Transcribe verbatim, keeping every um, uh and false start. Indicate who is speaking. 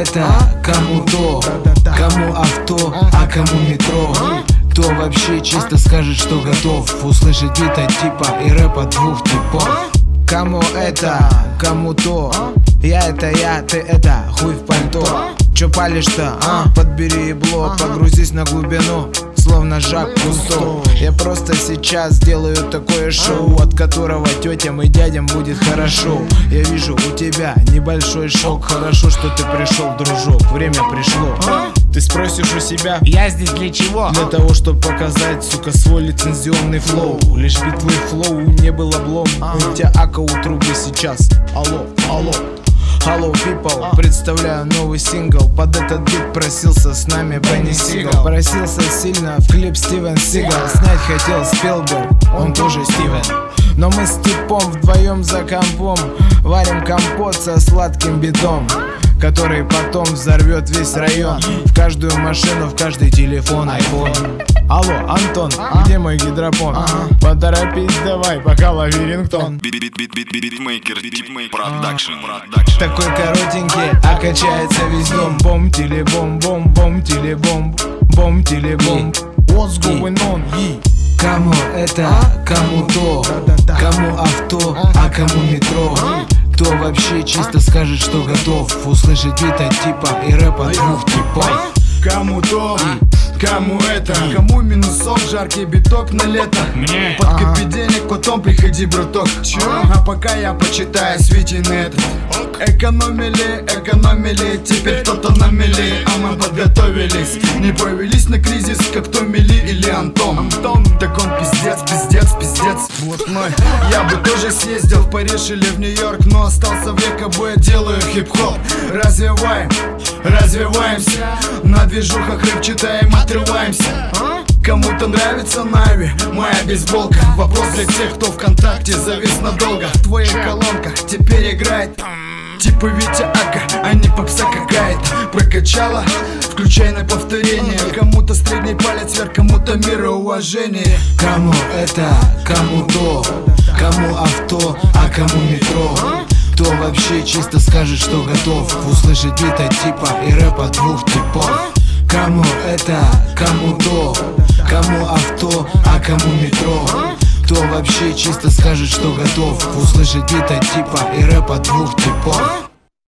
Speaker 1: это, кому то, кому авто, а кому метро. Кто вообще чисто скажет, что готов услышать бита типа и рэпа двух типов. Кому это, кому то, я это я, ты это, хуй в пальто. Чё палишь-то, а? Подбери ебло, погрузись на глубину, словно Жак Кусто. Я просто сейчас сделаю такое шоу, от которого тетям и дядям будет хорошо. Я вижу у тебя небольшой шок. Хорошо, что ты пришел, дружок, время пришло. Ты спросишь у себя:
Speaker 2: я здесь для чего?
Speaker 1: Для того, чтобы показать, сука, свой лицензионный флоу. Лишь битлый флоу не был облом. У тебя ака у трубы сейчас. Алло, алло. Hello people, представляю новый сингл. Под этот бит просился с нами Бенни Сигал. Просился сильно в клип Стивен Сигал. Снять хотел Спилберг, он тоже Стивен. Но мы с типом вдвоем за компом варим компот со сладким битом, который потом взорвет весь район. В каждую машину, в каждый телефон айфон. Алло, Антон, где мой гидропон? Поторопись давай, пока лови рингтон. Такой коротенький, а качается весь дом. Бом-тили-бом-бом, бом-тили-бом, бом-тили-бом. What's going on? Кому это, кому то, кому авто, а кому метро. Кто вообще чисто скажет, что готов услышать бита типа и рэпа двух типов.
Speaker 3: Кому то, кому это, кому минусок, жаркий биток на лето.
Speaker 2: Мне
Speaker 3: подкопи денег, потом приходи, браток. Чё? А пока я почитаю свитинет. Экономили, экономили, теперь кто-то на мели, а мы подготовились. Не повелись на кризис, как Томили или Антон. Антон, так он пиздец, пиздец, пиздец блатной. Я бы тоже съездил в Париж или в Нью-Йорк, но остался в ЕКБ, делаю хип-хоп. Развиваем, развиваемся, на движухах рэп читаем, отрываемся. Кому-то нравится Нави, моя бейсболка. Вопрос для тех, кто ВКонтакте завис надолго. В твоих колонках теперь играет типа Витя Ака, а не попса какая-то. Прокачала, включай на повторение. Кому-то средний палец вверх, кому-то мироуважение.
Speaker 1: Кому это, кому то, кому авто, а кому метро. Кто вообще чисто скажет, что готов услышать бита типа и рэпа двух типов. Кому это, кому то, кому авто, а кому метро. Кто вообще чисто скажет, что готов услышать бита типа и рэпа двух типов.